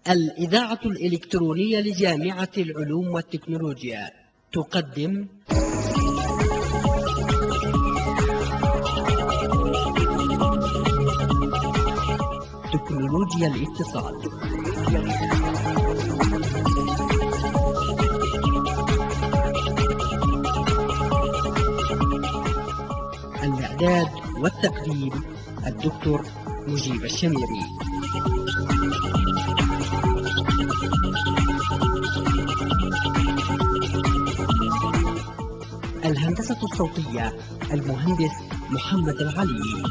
الإذاعة الإلكترونية لجامعة العلوم والتكنولوجيا تقدم تكنولوجيا الاتصال. الإعداد والتقديم الدكتور مجيب الشميري. الهندسة الصوتية المهندس محمد العلي.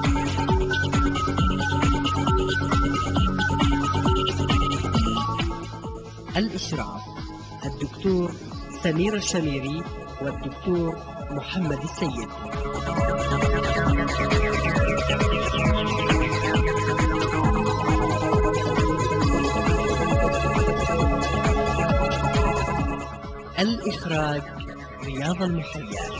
الإشراف الدكتور سمير الشميري والدكتور محمد السيد. الإخراج رياض المحيا.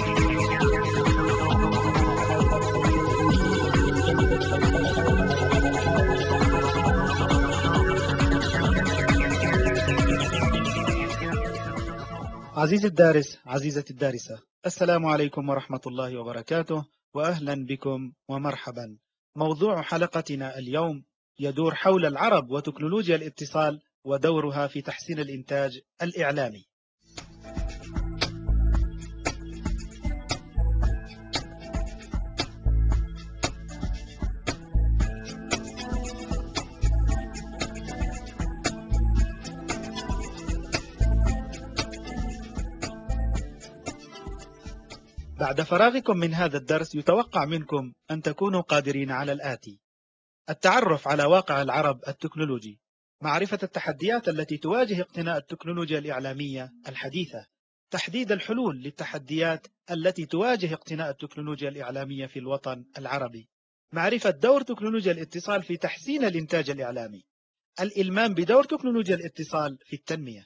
عزيزي الدارس، عزيزتي الدارسة، السلام عليكم ورحمة الله وبركاته، وأهلا بكم ومرحبا. موضوع حلقتنا اليوم يدور حول العرب وتكنولوجيا الاتصال ودورها في تحسين الإنتاج الإعلامي. بعد فراغكم من هذا الدرس يتوقع منكم أن تكونوا قادرين على الآتي: التعرف على واقع العرب التكنولوجي، معرفة التحديات التي تواجه اقتناء التكنولوجيا الإعلامية الحديثة، تحديد الحلول للتحديات التي تواجه اقتناء التكنولوجيا الإعلامية في الوطن العربي، معرفة دور تكنولوجيا الاتصال في تحسين الإنتاج الإعلامي، الإلمام بدور تكنولوجيا الاتصال في التنمية،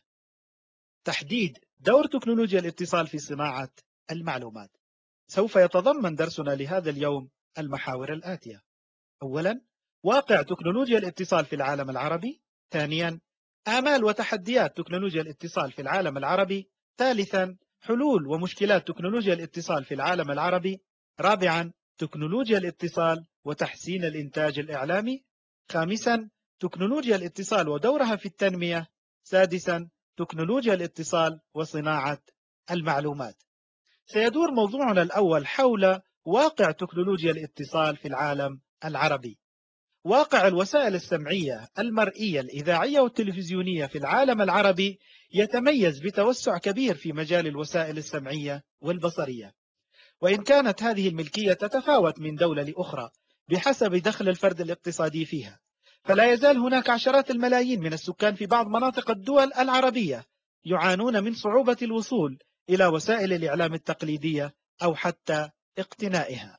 تحديد دور تكنولوجيا الاتصال في صناعة المعلومات. سوف يتضمن درسنا لهذا اليوم المحاور الآتية: أولا، واقع تكنولوجيا الاتصال في العالم العربي. ثانيا، آمال وتحديات تكنولوجيا الاتصال في العالم العربي. ثالثا، حلول ومشكلات تكنولوجيا الاتصال في العالم العربي. رابعا، تكنولوجيا الاتصال وتحسين الإنتاج الإعلامي. خامسا، تكنولوجيا الاتصال ودورها في التنمية. سادسا، تكنولوجيا الاتصال وصناعة المعلومات. سيدور موضوعنا الأول حول واقع تكنولوجيا الاتصال في العالم العربي. واقع الوسائل السمعية المرئية الإذاعية والتلفزيونية في العالم العربي يتميز بتوسع كبير في مجال الوسائل السمعية والبصرية، وإن كانت هذه الملكية تتفاوت من دولة لأخرى بحسب دخل الفرد الاقتصادي فيها، فلا يزال هناك عشرات الملايين من السكان في بعض مناطق الدول العربية يعانون من صعوبة الوصول إلى وسائل الإعلام التقليدية أو حتى اقتنائها.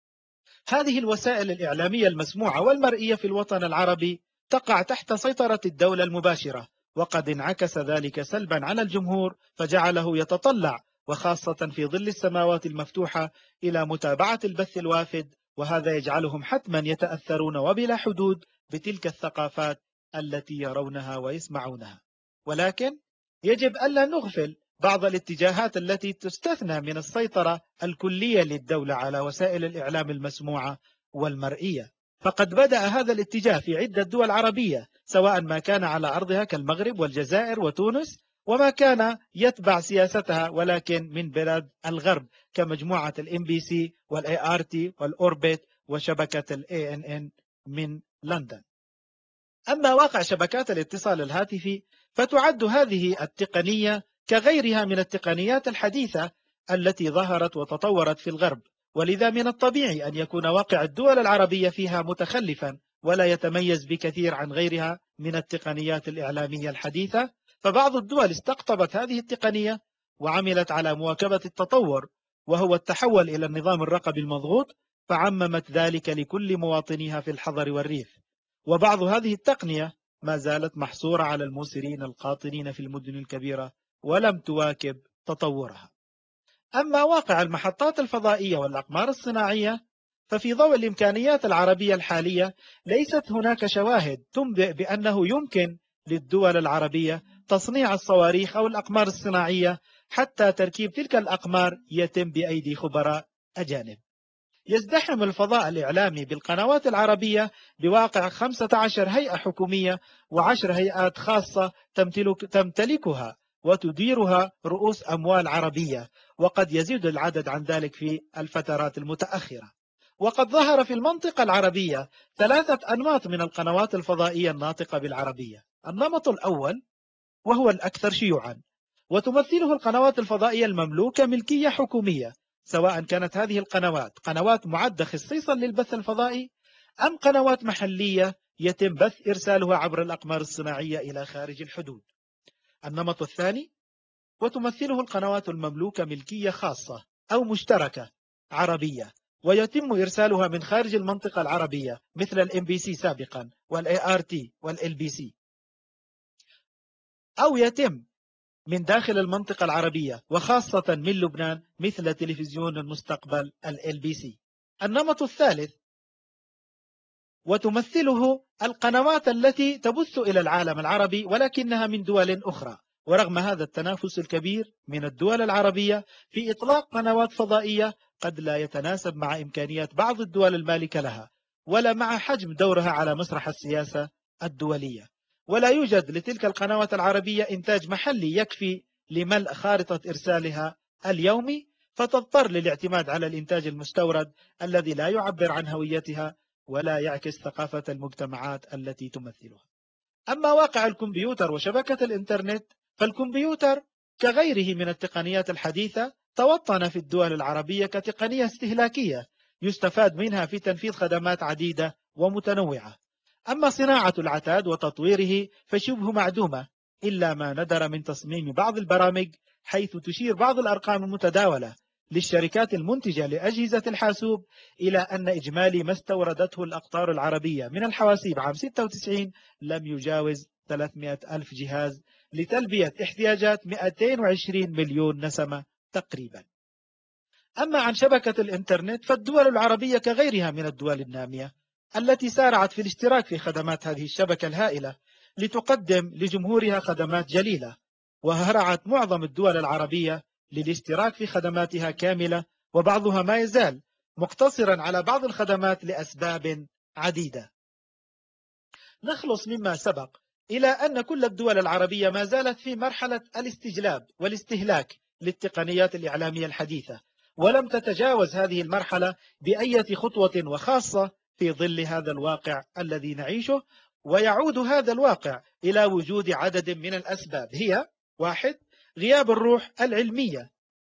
هذه الوسائل الإعلامية المسموعة والمرئية في الوطن العربي تقع تحت سيطرة الدولة المباشرة، وقد انعكس ذلك سلبا على الجمهور فجعله يتطلع، وخاصة في ظل السماوات المفتوحة، إلى متابعة البث الوافد، وهذا يجعلهم حتما يتأثرون وبلا حدود بتلك الثقافات التي يرونها ويسمعونها. ولكن يجب ألا نغفل بعض الاتجاهات التي تستثنى من السيطرة الكلية للدولة على وسائل الإعلام المسموعة والمرئية. فقد بدأ هذا الاتجاه في عدة دول عربية، سواء ما كان على أرضها كالمغرب والجزائر وتونس، وما كان يتبع سياستها ولكن من بلاد الغرب كمجموعة الMBC والART والأوربت وشبكة الANN من لندن. أما واقع شبكات الاتصال الهاتفي فتعد هذه التقنية كغيرها من التقنيات الحديثة التي ظهرت وتطورت في الغرب، ولذا من الطبيعي أن يكون واقع الدول العربية فيها متخلفا ولا يتميز بكثير عن غيرها من التقنيات الإعلامية الحديثة. فبعض الدول استقطبت هذه التقنية وعملت على مواكبة التطور، وهو التحول إلى النظام الرقمي المضغوط، فعممت ذلك لكل مواطنيها في الحضر والريف. وبعض هذه التقنية ما زالت محصورة على الموسرين القاطنين في المدن الكبيرة ولم تواكب تطورها. أما واقع المحطات الفضائية والأقمار الصناعية ففي ضوء الإمكانيات العربية الحالية ليست هناك شواهد تنبئ بأنه يمكن للدول العربية تصنيع الصواريخ أو الأقمار الصناعية، حتى تركيب تلك الأقمار يتم بأيدي خبراء أجانب. يزدحم الفضاء الإعلامي بالقنوات العربية بواقع 15 هيئة حكومية و10 هيئات خاصة تمتلكها وتديرها رؤوس أموال عربية، وقد يزيد العدد عن ذلك في الفترات المتأخرة. وقد ظهر في المنطقة العربية 3 أنماط من القنوات الفضائية الناطقة بالعربية. النمط الأول وهو الأكثر شيوعا، وتمثله القنوات الفضائية المملوكة ملكية حكومية، سواء كانت هذه القنوات قنوات معدة خصيصا للبث الفضائي أم قنوات محلية يتم بث إرسالها عبر الأقمار الصناعية إلى خارج الحدود. النمط الثاني وتمثله القنوات المملوكة ملكية خاصة أو مشتركة عربية، ويتم إرسالها من خارج المنطقة العربية مثل الMBC سابقا والART والLBC، أو يتم من داخل المنطقة العربية وخاصة من لبنان مثل تلفزيون المستقبل LBC. النمط الثالث وتمثله القنوات التي تبث إلى العالم العربي ولكنها من دول أخرى، ورغم هذا التنافس الكبير من الدول العربية في إطلاق قنوات فضائية قد لا يتناسب مع إمكانيات بعض الدول المالكة لها ولا مع حجم دورها على مسرح السياسة الدولية، ولا يوجد لتلك القنوات العربية إنتاج محلي يكفي لملء خارطة إرسالها اليومي، فتضطر للاعتماد على الإنتاج المستورد الذي لا يعبر عن هويتها ولا يعكس ثقافة المجتمعات التي تمثلها. أما واقع الكمبيوتر وشبكة الإنترنت، فالكمبيوتر كغيره من التقنيات الحديثة توطن في الدول العربية كتقنية استهلاكية يستفاد منها في تنفيذ خدمات عديدة ومتنوعة. أما صناعة العتاد وتطويره فشبه معدومة، إلا ما ندر من تصميم بعض البرامج، حيث تشير بعض الأرقام المتداولة للشركات المنتجة لأجهزة الحاسوب إلى أن إجمالي ما استوردته الأقطار العربية من الحواسيب عام 96 لم يجاوز 300 ألف جهاز لتلبية احتياجات 220 مليون نسمة تقريبا. أما عن شبكة الإنترنت فالدول العربية كغيرها من الدول النامية التي سارعت في الاشتراك في خدمات هذه الشبكة الهائلة لتقدم لجمهورها خدمات جليلة، وهرعت معظم الدول العربية للاشتراك في خدماتها كاملة، وبعضها ما يزال مقتصرا على بعض الخدمات لأسباب عديدة. نخلص مما سبق إلى أن كل الدول العربية ما زالت في مرحلة الاستجلاب والاستهلاك للتقنيات الإعلامية الحديثة، ولم تتجاوز هذه المرحلة بأي خطوة، وخاصة في ظل هذا الواقع الذي نعيشه. ويعود هذا الواقع إلى وجود عدد من الأسباب، هي: 1. غياب الروح العلمية.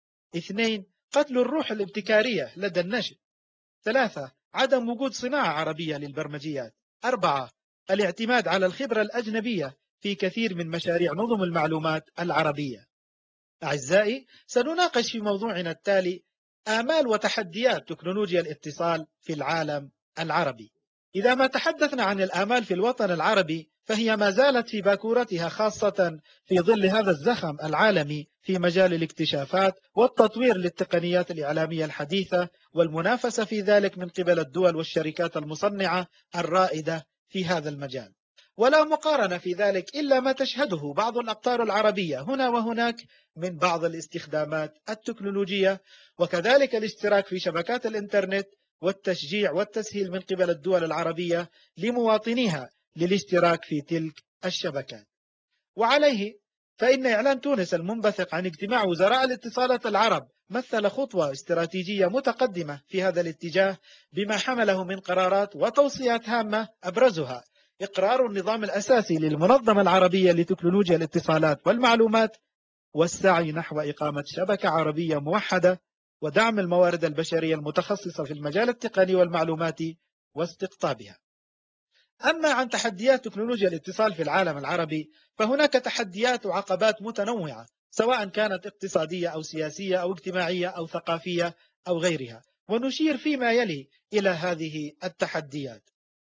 2. قتل الروح الابتكارية لدى النشء. 3. عدم وجود صناعة عربية للبرمجيات. 4. الاعتماد على الخبرة الأجنبية في كثير من مشاريع نظم المعلومات العربية. أعزائي، سنناقش في موضوعنا التالي آمال وتحديات تكنولوجيا الاتصال في العالم العربي. إذا ما تحدثنا عن الآمال في الوطن العربي فهي ما زالت في باكورتها، خاصة في ظل هذا الزخم العالمي في مجال الاكتشافات والتطوير للتقنيات الإعلامية الحديثة، والمنافسة في ذلك من قبل الدول والشركات المصنعة الرائدة في هذا المجال. ولا مقارنة في ذلك إلا ما تشهده بعض الأقطار العربية هنا وهناك من بعض الاستخدامات التكنولوجية، وكذلك الاشتراك في شبكات الإنترنت والتشجيع والتسهيل من قبل الدول العربية لمواطنيها للاشتراك في تلك الشبكات. وعليه فإن إعلان تونس المنبثق عن اجتماع وزراء الاتصالات العرب مثل خطوة استراتيجية متقدمة في هذا الاتجاه، بما حمله من قرارات وتوصيات هامة، أبرزها إقرار النظام الأساسي للمنظمة العربية لتكنولوجيا الاتصالات والمعلومات، والسعي نحو إقامة شبكة عربية موحدة، ودعم الموارد البشرية المتخصصة في المجال التقني والمعلوماتي واستقطابها. أما عن تحديات تكنولوجيا الاتصال في العالم العربي فهناك تحديات وعقبات متنوعة، سواء كانت اقتصادية أو سياسية أو اجتماعية أو ثقافية أو غيرها، ونشير فيما يلي إلى هذه التحديات.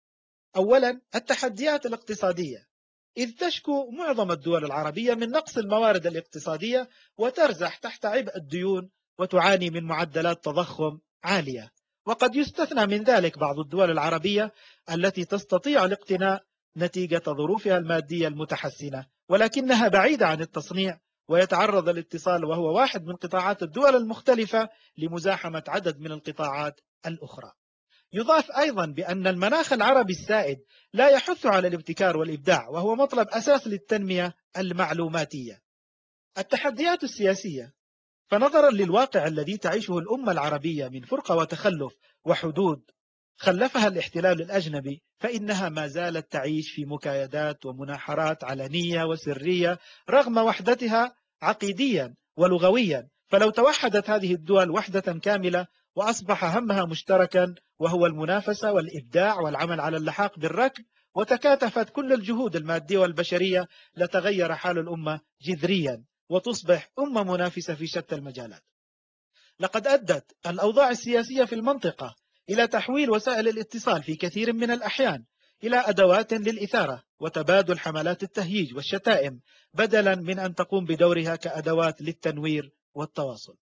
أولا، التحديات الاقتصادية، إذ تشكو معظم الدول العربية من نقص الموارد الاقتصادية وترزح تحت عبء الديون وتعاني من معدلات تضخم عالية، وقد يستثنى من ذلك بعض الدول العربية التي تستطيع الاقتناء نتيجة ظروفها المادية المتحسنة، ولكنها بعيدة عن التصنيع، ويتعرض الاتصال وهو واحد من قطاعات الدول المختلفة لمزاحمة عدد من القطاعات الأخرى. يضاف أيضا بأن المناخ العربي السائد لا يحث على الابتكار والإبداع، وهو مطلب أساس للتنمية المعلوماتية. التحديات السياسية، فنظرا للواقع الذي تعيشه الأمة العربية من فرقة وتخلف وحدود خلفها الاحتلال الأجنبي، فإنها ما زالت تعيش في مكايدات ومناحرات علنية وسرية رغم وحدتها عقيديا ولغويا. فلو توحدت هذه الدول وحدة كاملة وأصبح همها مشتركا وهو المنافسة والإبداع والعمل على اللحاق بالركب، وتكاتفت كل الجهود المادية والبشرية، لتغير حال الأمة جذريا وتصبح أمة منافسة في شتى المجالات. لقد أدت الأوضاع السياسية في المنطقة إلى تحويل وسائل الاتصال في كثير من الأحيان إلى أدوات للإثارة وتبادل حملات التهييج والشتائم، بدلا من أن تقوم بدورها كأدوات للتنوير والتواصل.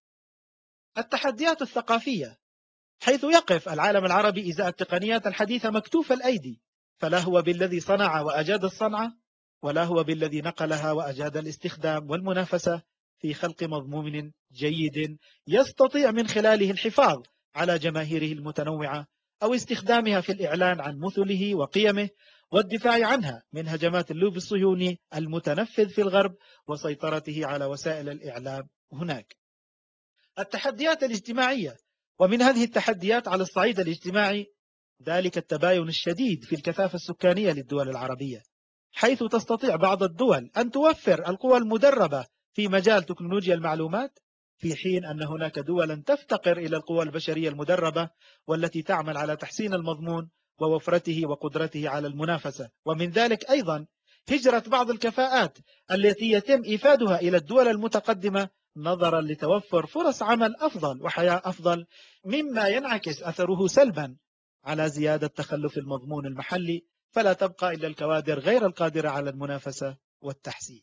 التحديات الثقافية، حيث يقف العالم العربي إزاء التقنيات الحديثة مكتوف الأيدي، فلا هو بالذي صنع وأجاد الصنعة، ولا هو بالذي نقلها وأجاد الاستخدام والمنافسة في خلق مضمون جيد يستطيع من خلاله الحفاظ على جماهيره المتنوعة، أو استخدامها في الإعلان عن مثله وقيمه والدفاع عنها من هجمات اللوب الصهيوني المتنفذ في الغرب وسيطرته على وسائل الإعلام هناك. التحديات الاجتماعية، ومن هذه التحديات على الصعيد الاجتماعي ذلك التباين الشديد في الكثافة السكانية للدول العربية، حيث تستطيع بعض الدول أن توفر القوى المدربة في مجال تكنولوجيا المعلومات، في حين أن هناك دولا تفتقر إلى القوى البشرية المدربة والتي تعمل على تحسين المضمون ووفرته وقدرته على المنافسة. ومن ذلك أيضا هجرة بعض الكفاءات التي يتم إيفادها إلى الدول المتقدمة نظرا لتوفر فرص عمل أفضل وحياة أفضل، مما ينعكس أثره سلبا على زيادة تخلف المضمون المحلي، فلا تبقى إلا الكوادر غير القادرة على المنافسة والتحسين.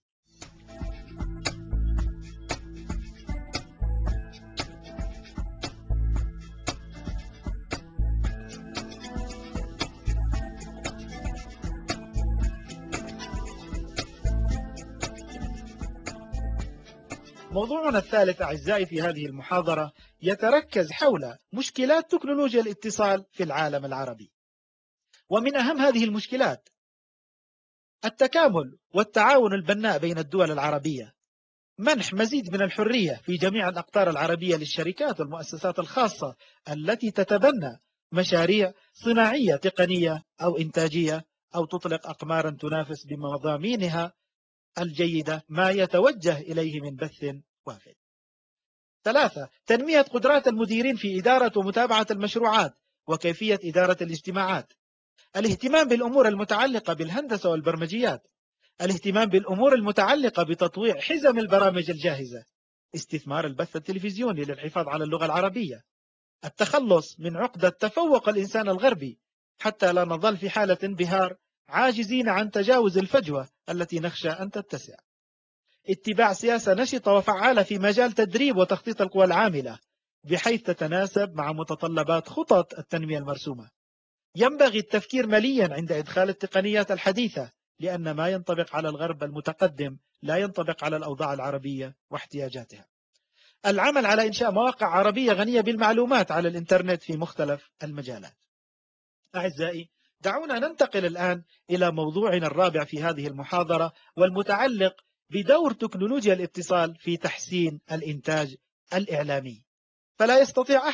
موضوعنا الثالث أعزائي في هذه المحاضرة يتركز حول مشكلات تكنولوجيا الاتصال في العالم العربي. ومن أهم هذه المشكلات التكامل والتعاون البناء بين الدول العربية، منح مزيد من الحرية في جميع الأقطار العربية للشركات والمؤسسات الخاصة التي تتبنى مشاريع صناعية تقنية أو إنتاجية، أو تطلق أقمارا تنافس بمضامينها الجيدة ما يتوجه إليه من بث وافد. 3. تنمية قدرات المديرين في إدارة ومتابعة المشروعات وكيفية إدارة الاجتماعات. الاهتمام بالأمور المتعلقة بالهندسة والبرمجيات. الاهتمام بالأمور المتعلقة بتطويع حزم البرامج الجاهزة. استثمار البث التلفزيوني للحفاظ على اللغة العربية. التخلص من عقدة تفوق الإنسان الغربي حتى لا نظل في حالة انبهار عاجزين عن تجاوز الفجوة التي نخشى أن تتسع. اتباع سياسة نشطة وفعالة في مجال تدريب وتخطيط القوى العاملة بحيث تتناسب مع متطلبات خطط التنمية المرسومة. ينبغي التفكير مليا عند إدخال التقنيات الحديثة، لأن ما ينطبق على الغرب المتقدم لا ينطبق على الأوضاع العربية واحتياجاتها. العمل على إنشاء مواقع عربية غنية بالمعلومات على الإنترنت في مختلف المجالات. أعزائي، دعونا ننتقل الآن إلى موضوعنا الرابع في هذه المحاضرة، والمتعلق بدور تكنولوجيا الاتصال في تحسين الإنتاج الإعلامي. فلا يستطيع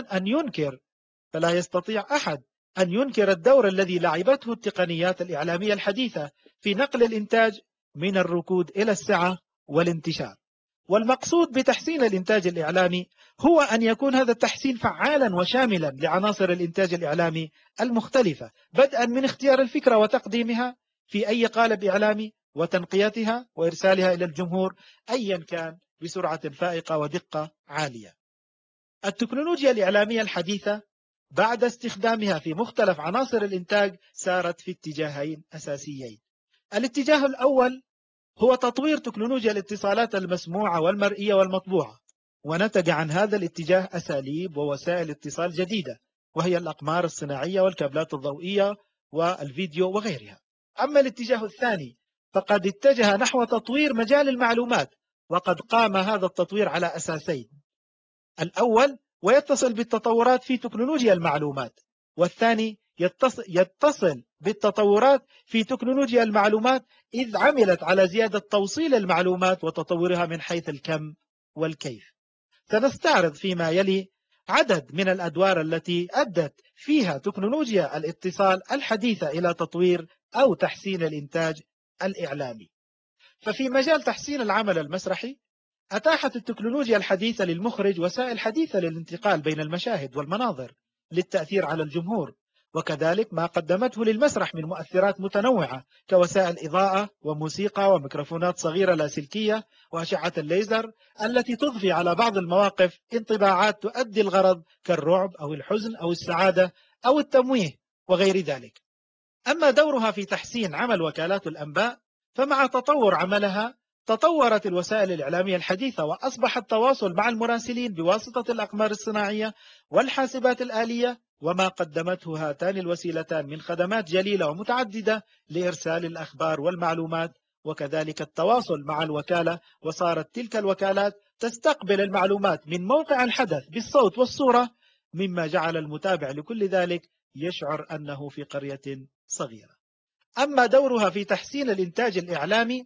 أحد أن ينكر الدور الذي لعبته التقنيات الإعلامية الحديثة في نقل الإنتاج من الركود إلى السعة والانتشار. والمقصود بتحسين الإنتاج الإعلامي هو أن يكون هذا التحسين فعالا وشاملا لعناصر الإنتاج الإعلامي المختلفة، بدءا من اختيار الفكرة وتقديمها في أي قالب إعلامي وتنقيتها وإرسالها إلى الجمهور أيا كان بسرعة فائقة ودقة عالية. التكنولوجيا الإعلامية الحديثة بعد استخدامها في مختلف عناصر الإنتاج سارت في اتجاهين أساسيين. الاتجاه الأول هو تطوير تكنولوجيا الاتصالات المسموعة والمرئية والمطبوعة، ونتج عن هذا الاتجاه أساليب ووسائل اتصال جديدة وهي الأقمار الصناعية والكابلات الضوئية والفيديو وغيرها. أما الاتجاه الثاني فقد اتجه نحو تطوير مجال المعلومات، وقد قام هذا التطوير على أساسين: الأول ويتصل بالتطورات في تكنولوجيا المعلومات، والثاني يتصل بالتطورات في تكنولوجيا المعلومات إذ عملت على زيادة توصيل المعلومات وتطورها من حيث الكم والكيف. سنستعرض فيما يلي عدد من الأدوار التي أدت فيها تكنولوجيا الاتصال الحديثة إلى تطوير أو تحسين الإنتاج الإعلامي. ففي مجال تحسين العمل المسرحي أتاحت التكنولوجيا الحديثة للمخرج وسائل حديثة للانتقال بين المشاهد والمناظر للتأثير على الجمهور، وكذلك ما قدمته للمسرح من مؤثرات متنوعة كوسائل إضاءة وموسيقى وميكروفونات صغيرة لاسلكية وأشعة الليزر التي تضفي على بعض المواقف انطباعات تؤدي الغرض كالرعب أو الحزن أو السعادة أو التمويه وغير ذلك. أما دورها في تحسين عمل وكالات الأنباء فمع تطور عملها تطورت الوسائل الإعلامية الحديثة، وأصبح التواصل مع المراسلين بواسطة الأقمار الصناعية والحاسبات الآلية وما قدمته هاتان الوسيلتان من خدمات جليلة ومتعددة لإرسال الأخبار والمعلومات، وكذلك التواصل مع الوكالة، وصارت تلك الوكالات تستقبل المعلومات من موقع الحدث بالصوت والصورة، مما جعل المتابع لكل ذلك يشعر أنه في قرية صغيرة. أما دورها في تحسين الإنتاج الإعلامي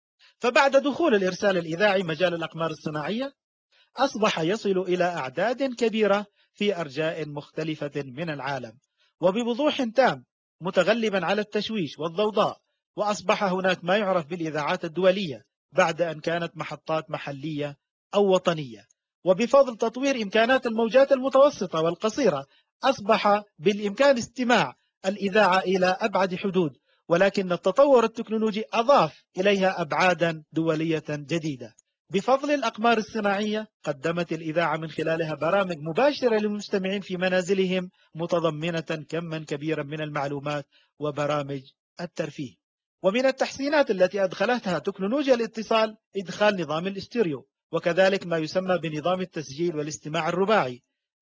فبعد دخول الإرسال الإذاعي مجال الأقمار الصناعية أصبح يصل إلى أعداد كبيرة في أرجاء مختلفة من العالم، وبوضوح تام متغلبا على التشويش والضوضاء، وأصبح هناك ما يعرف بالإذاعات الدولية بعد أن كانت محطات محلية أو وطنية. وبفضل تطوير إمكانات الموجات المتوسطة والقصيرة أصبح بالإمكان استماع الإذاعة إلى أبعد حدود، ولكن التطور التكنولوجي أضاف إليها أبعادا دولية جديدة. بفضل الأقمار الصناعية قدمت الإذاعة من خلالها برامج مباشرة للمستمعين في منازلهم متضمنة كما كبيرا من المعلومات وبرامج الترفيه. ومن التحسينات التي أدخلتها تكنولوجيا الاتصال إدخال نظام الاستيريو، وكذلك ما يسمى بنظام التسجيل والاستماع الرباعي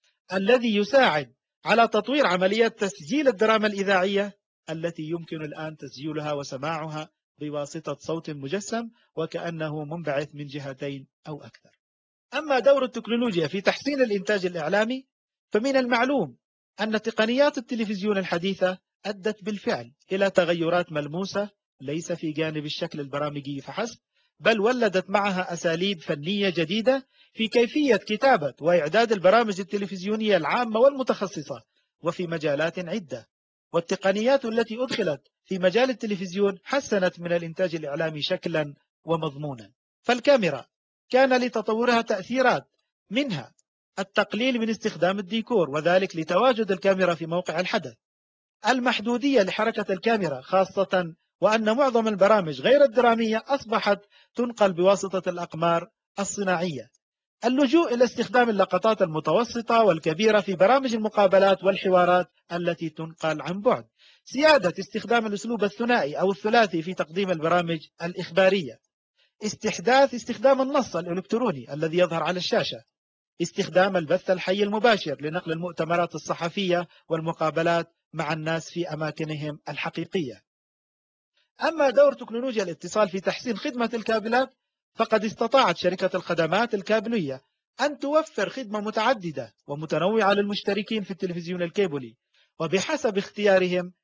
الذي يساعد على تطوير عملية تسجيل الدراما الإذاعية التي يمكن الآن تسجيلها وسماعها بواسطة صوت مجسم وكأنه منبعث من جهتين أو أكثر. أما دور التكنولوجيا في تحسين الإنتاج الإعلامي فمن المعلوم أن تقنيات التلفزيون الحديثة أدت بالفعل إلى تغيرات ملموسة، ليس في جانب الشكل البرامجي فحسب، بل ولدت معها أساليب فنية جديدة في كيفية كتابة وإعداد البرامج التلفزيونية العامة والمتخصصة وفي مجالات عدة. والتقنيات التي أدخلت في مجال التلفزيون حسنت من الإنتاج الإعلامي شكلا ومضمونا. فالكاميرا كان لتطورها تأثيرات، منها التقليل من استخدام الديكور وذلك لتواجد الكاميرا في موقع الحدث، المحدودية لحركة الكاميرا خاصة وأن معظم البرامج غير الدرامية أصبحت تنقل بواسطة الأقمار الصناعية، اللجوء إلى استخدام اللقطات المتوسطة والكبيرة في برامج المقابلات والحوارات التي تنقل عن بعد، سيادة استخدام الأسلوب الثنائي أو الثلاثي في تقديم البرامج الإخبارية، استحداث استخدام النص الإلكتروني الذي يظهر على الشاشة، استخدام البث الحي المباشر لنقل المؤتمرات الصحفية والمقابلات مع الناس في أماكنهم الحقيقية. أما دور تكنولوجيا الاتصال في تحسين خدمة الكابلات فقد استطاعت شركة الخدمات الكابلية أن توفر خدمة متعددة ومتنوعة للمشتركين في التلفزيون الكيبلي وبحسب اختيارهم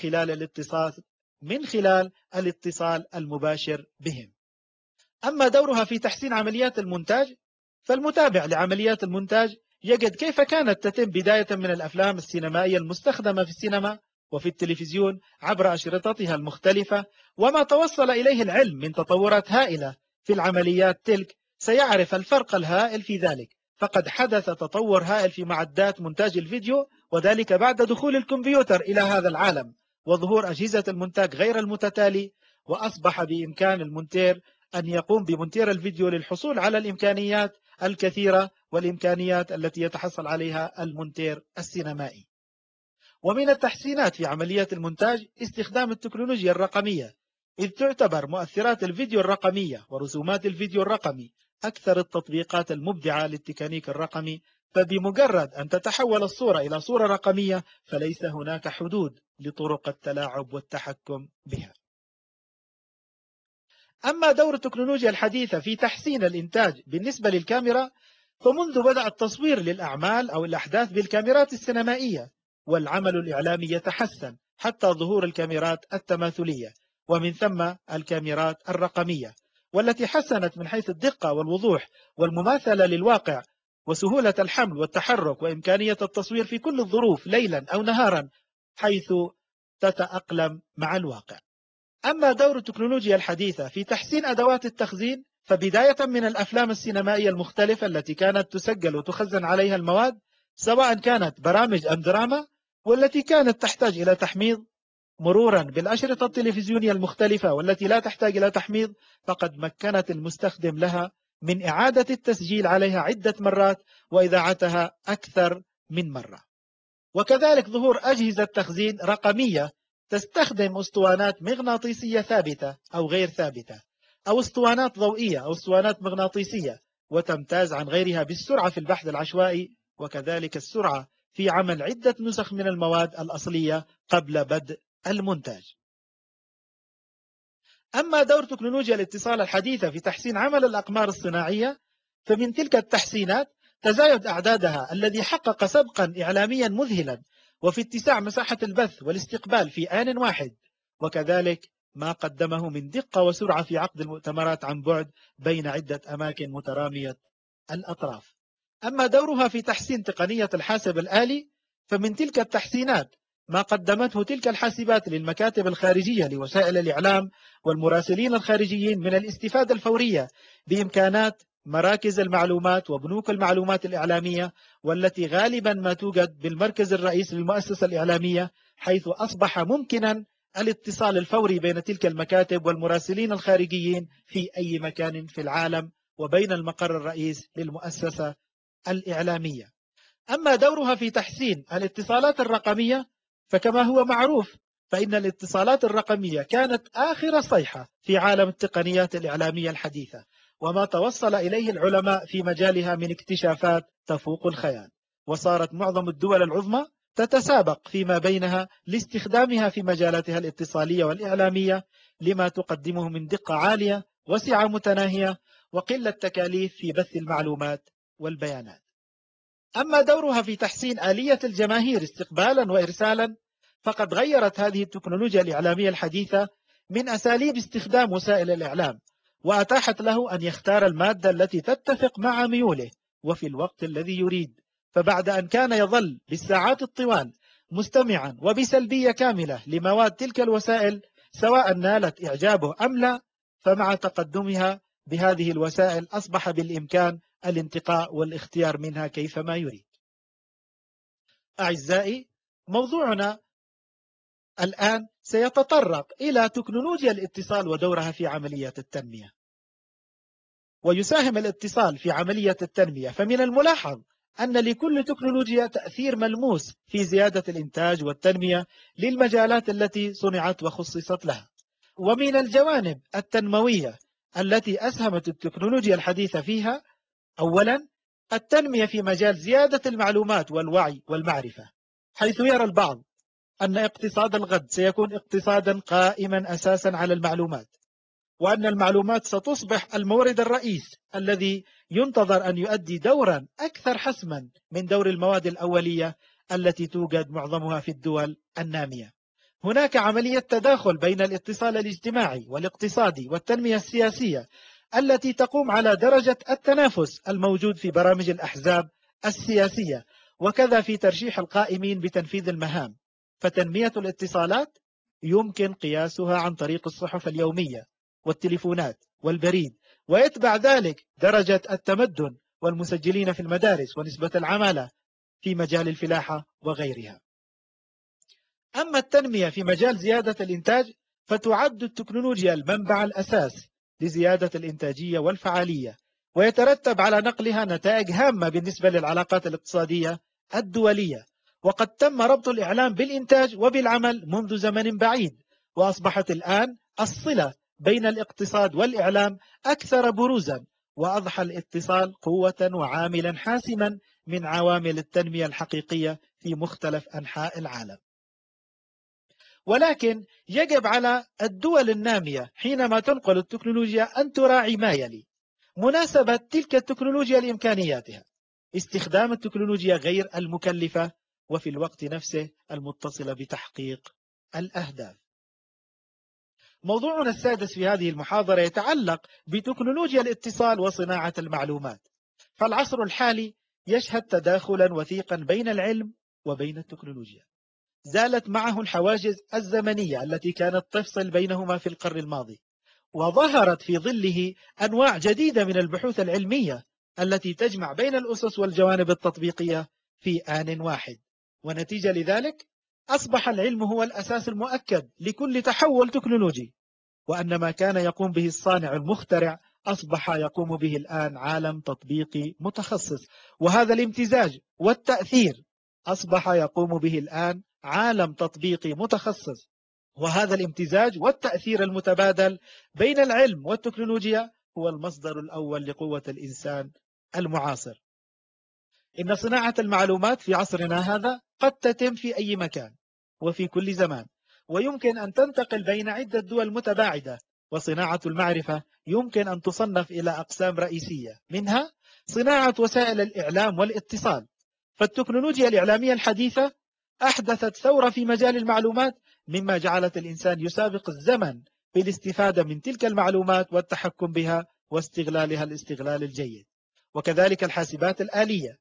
من خلال الاتصال المباشر بهم. أما دورها في تحسين عمليات المونتاج فالمتابع لعمليات المونتاج يجد كيف كانت تتم بداية من الأفلام السينمائية المستخدمة في السينما وفي التلفزيون عبر أشرطتها المختلفة، وما توصل إليه العلم من تطورات هائلة في العمليات تلك سيعرف الفرق الهائل في ذلك. فقد حدث تطور هائل في معدات مونتاج الفيديو، وذلك بعد دخول الكمبيوتر إلى هذا العالم وظهور أجهزة المونتاج غير المتتالي، وأصبح بإمكان المونتير أن يقوم بمونتير الفيديو للحصول على الإمكانيات الكثيرة والإمكانيات التي يتحصل عليها المونتير السينمائي. ومن التحسينات في عملية المونتاج استخدام التكنولوجيا الرقمية، إذ تعتبر مؤثرات الفيديو الرقمية ورسومات الفيديو الرقمي أكثر التطبيقات المبدعة للتكنيك الرقمي، فبمجرد أن تتحول الصورة إلى صورة رقمية فليس هناك حدود لطرق التلاعب والتحكم بها. أما دور التكنولوجيا الحديثة في تحسين الإنتاج بالنسبة للكاميرا، فمنذ بدأ التصوير للأعمال أو الأحداث بالكاميرات السينمائية والعمل الإعلامي يتحسن حتى ظهور الكاميرات التماثلية، ومن ثم الكاميرات الرقمية، والتي حسنت من حيث الدقة والوضوح والمماثلة للواقع وسهولة الحمل والتحرك وإمكانية التصوير في كل الظروف ليلا أو نهارا حيث تتأقلم مع الواقع. أما دور التكنولوجيا الحديثة في تحسين أدوات التخزين، فبداية من الأفلام السينمائية المختلفة التي كانت تسجل وتخزن عليها المواد، سواء كانت برامج أم دراما، والتي كانت تحتاج إلى تحميض، مرورا بالأشرطة التلفزيونية المختلفة والتي لا تحتاج إلى تحميض، فقد مكنت المستخدم لها من إعادة التسجيل عليها عدة مرات وإذاعتها أكثر من مرة. وكذلك ظهور أجهزة تخزين رقمية تستخدم أسطوانات مغناطيسية ثابتة أو غير ثابتة، أو أسطوانات ضوئية أو أسطوانات مغناطيسية، وتمتاز عن غيرها بالسرعة في البحث العشوائي، وكذلك السرعة في عمل عدة نسخ من المواد الأصلية قبل بدء المونتاج. أما دور تكنولوجيا الاتصال الحديثة في تحسين عمل الأقمار الصناعية، فمن تلك التحسينات تزايد أعدادها الذي حقق سبقا إعلاميا مذهلا، وفي اتساع مساحة البث والاستقبال في آن واحد، وكذلك ما قدمه من دقة وسرعة في عقد المؤتمرات عن بعد بين عدة أماكن مترامية الأطراف. أما دورها في تحسين تقنية الحاسب الآلي، فمن تلك التحسينات ما قدمته تلك الحاسبات للمكاتب الخارجية لوسائل الإعلام والمراسلين الخارجيين من الاستفادة الفورية بإمكانات مراكز المعلومات وبنوك المعلومات الإعلامية، والتي غالبا ما توجد بالمركز الرئيسي للمؤسسة الإعلامية، حيث أصبح ممكنا الاتصال الفوري بين تلك المكاتب والمراسلين الخارجيين في أي مكان في العالم وبين المقر الرئيس للمؤسسة الإعلامية. أما دورها في تحسين الاتصالات الرقمية، فكما هو معروف فإن الاتصالات الرقمية كانت آخر صيحة في عالم التقنيات الإعلامية الحديثة، وما توصل إليه العلماء في مجالها من اكتشافات تفوق الخيال، وصارت معظم الدول العظمى تتسابق فيما بينها لاستخدامها في مجالاتها الاتصالية والإعلامية، لما تقدمه من دقة عالية وسعة متناهية وقلة تكاليف في بث المعلومات والبيانات. أما دورها في تحسين آلية الجماهير استقبالا وإرسالا، فقد غيرت هذه التكنولوجيا الإعلامية الحديثة من أساليب استخدام وسائل الإعلام، وأتاحت له أن يختار المادة التي تتفق مع ميوله وفي الوقت الذي يريد. فبعد أن كان يظل بالساعات الطوال مستمعا وبسلبية كاملة لمواد تلك الوسائل سواء نالت إعجابه أم لا، فمع تقدمها بهذه الوسائل أصبح بالإمكان الانتقاء والاختيار منها كيفما يريد. أعزائي، موضوعنا الآن سيتطرق إلى تكنولوجيا الاتصال ودورها في عملية التنمية. ويساهم الاتصال في عملية التنمية، فمن الملاحظ أن لكل تكنولوجيا تأثير ملموس في زيادة الإنتاج والتنمية للمجالات التي صنعت وخصصت لها. ومن الجوانب التنموية التي أسهمت التكنولوجيا الحديثة فيها، أولا التنمية في مجال زيادة المعلومات والوعي والمعرفة، حيث يرى البعض أن اقتصاد الغد سيكون اقتصادا قائما أساسا على المعلومات، وأن المعلومات ستصبح المورد الرئيس الذي ينتظر أن يؤدي دورا أكثر حسما من دور المواد الأولية التي توجد معظمها في الدول النامية. هناك عملية تداخل بين الاتصال الاجتماعي والاقتصادي والتنمية السياسية التي تقوم على درجة التنافس الموجود في برامج الأحزاب السياسية، وكذا في ترشيح القائمين بتنفيذ المهام. فتنمية الاتصالات يمكن قياسها عن طريق الصحف اليومية والتليفونات والبريد، ويتبع ذلك درجة التمدن والمسجلين في المدارس ونسبة العمالة في مجال الفلاحة وغيرها. أما التنمية في مجال زيادة الإنتاج، فتعد التكنولوجيا المنبع الأساس لزيادة الإنتاجية والفعالية، ويترتب على نقلها نتائج هامة بالنسبة للعلاقات الاقتصادية الدولية. وقد تم ربط الإعلام بالإنتاج وبالعمل منذ زمن بعيد، وأصبحت الآن الصلة بين الاقتصاد والإعلام أكثر بروزا، وأضحى الاتصال قوة وعاملا حاسما من عوامل التنمية الحقيقية في مختلف أنحاء العالم. ولكن يجب على الدول النامية حينما تنقل التكنولوجيا أن تراعي ما يلي: مناسبة تلك التكنولوجيا لإمكانياتها، استخدام التكنولوجيا غير المكلفة، وفي الوقت نفسه المتصلة بتحقيق الأهداف. موضوعنا السادس في هذه المحاضرة يتعلق بتكنولوجيا الاتصال وصناعة المعلومات. فالعصر الحالي يشهد تداخلا وثيقا بين العلم وبين التكنولوجيا. زالت معه الحواجز الزمنية التي كانت تفصل بينهما في القرن الماضي، وظهرت في ظله أنواع جديدة من البحوث العلمية التي تجمع بين الأسس والجوانب التطبيقية في آن واحد. ونتيجة لذلك أصبح العلم هو الأساس المؤكد لكل تحول تكنولوجي، وأن ما كان يقوم به الصانع المخترع أصبح يقوم به الآن عالم تطبيقي متخصص، وهذا الامتزاج والتأثير أصبح يقوم به الآن عالم تطبيقي متخصص. وهذا الامتزاج والتأثير المتبادل بين العلم والتكنولوجيا هو المصدر الأول لقوة الإنسان المعاصر. إن صناعة المعلومات في عصرنا هذا قد تتم في أي مكان وفي كل زمان، ويمكن أن تنتقل بين عدة دول متباعدة. وصناعة المعرفة يمكن أن تصنف إلى أقسام رئيسية، منها صناعة وسائل الإعلام والاتصال. فالتكنولوجيا الإعلامية الحديثة أحدثت ثورة في مجال المعلومات، مما جعلت الإنسان يسابق الزمن في الاستفادة من تلك المعلومات والتحكم بها واستغلالها الاستغلال الجيد. وكذلك الحاسبات الآلية،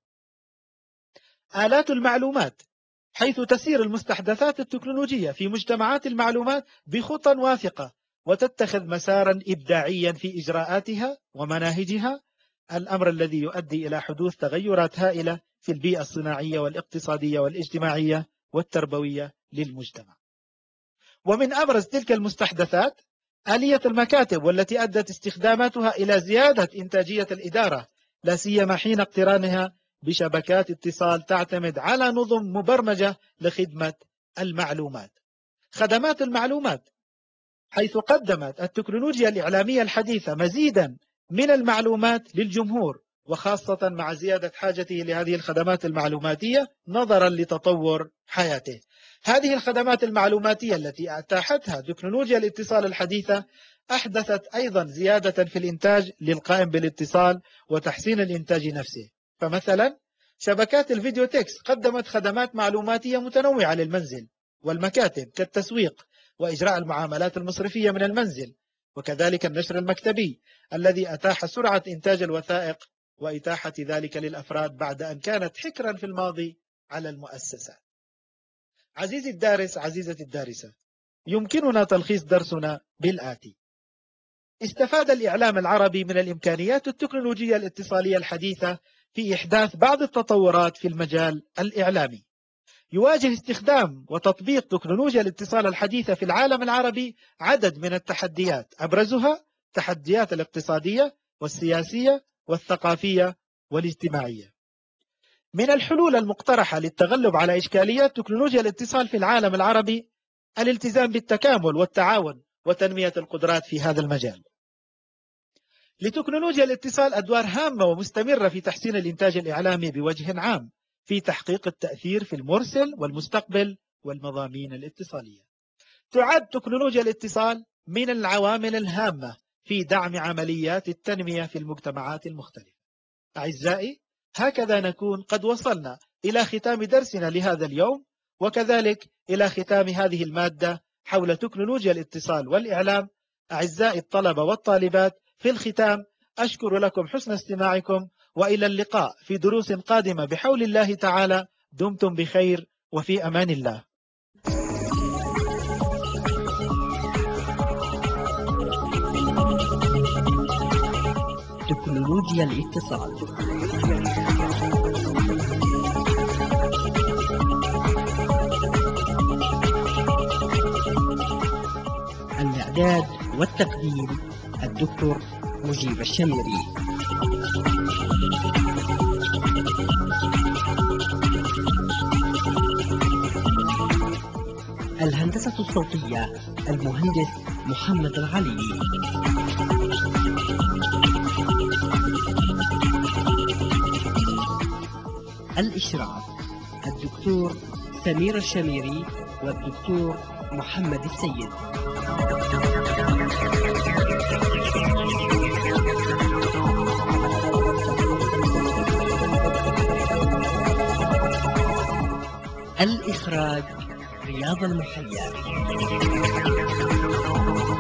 آلات المعلومات، حيث تسير المستحدثات التكنولوجية في مجتمعات المعلومات بخطى واثقة وتتخذ مسارا إبداعيا في إجراءاتها ومناهجها، الأمر الذي يؤدي إلى حدوث تغيرات هائلة في البيئة الصناعية والاقتصادية والاجتماعية والتربوية للمجتمع. ومن أبرز تلك المستحدثات آلية المكاتب، والتي أدت استخداماتها إلى زيادة إنتاجية الإدارة، لا سيما حين اقترانها بشبكات اتصال تعتمد على نظم مبرمجة لخدمة المعلومات. خدمات المعلومات، حيث قدمت التكنولوجيا الإعلامية الحديثة مزيدا من المعلومات للجمهور، وخاصة مع زيادة حاجته لهذه الخدمات المعلوماتية نظرا لتطور حياته. هذه الخدمات المعلوماتية التي أتاحتها تكنولوجيا الاتصال الحديثة أحدثت أيضا زيادة في الإنتاج للقائم بالاتصال وتحسين الإنتاج نفسه. فمثلا شبكات الفيديو تكس قدمت خدمات معلوماتية متنوعة للمنزل والمكاتب، كالتسويق وإجراء المعاملات المصرفية من المنزل، وكذلك النشر المكتبي الذي أتاح سرعة إنتاج الوثائق وإتاحة ذلك للأفراد بعد أن كانت حكرا في الماضي على المؤسسات. عزيزي الدارس، عزيزتي الدارسة، يمكننا تلخيص درسنا بالآتي: استفاد الإعلام العربي من الإمكانيات التكنولوجية الاتصالية الحديثة في إحداث بعض التطورات في المجال الإعلامي. يواجه استخدام وتطبيق تكنولوجيا الاتصال الحديثة في العالم العربي عدد من التحديات، أبرزها التحديات الاقتصادية والسياسية والثقافية والاجتماعية. من الحلول المقترحة للتغلب على إشكاليات تكنولوجيا الاتصال في العالم العربي الالتزام بالتكامل والتعاون وتنمية القدرات في هذا المجال. لتكنولوجيا الاتصال أدوار هامة ومستمرة في تحسين الإنتاج الإعلامي بوجه عام، في تحقيق التأثير في المرسل والمستقبل والمضامين الاتصالية. تعد تكنولوجيا الاتصال من العوامل الهامة في دعم عمليات التنمية في المجتمعات المختلفة. أعزائي، هكذا نكون قد وصلنا إلى ختام درسنا لهذا اليوم، وكذلك إلى ختام هذه المادة حول تكنولوجيا الاتصال والإعلام. أعزائي الطلبة والطالبات، في الختام أشكر لكم حسن استماعكم، وإلى اللقاء في دروس قادمة بحول الله تعالى. دمتم بخير وفي أمان الله. تكنولوجيا الاتصال. الإعداد والتقديم الدكتور مجيب الشميري. الهندسة الصوتية المهندس محمد العلي. الإشراف الدكتور سمير الشميري والدكتور محمد السيد. الإخراج رياض المحيا.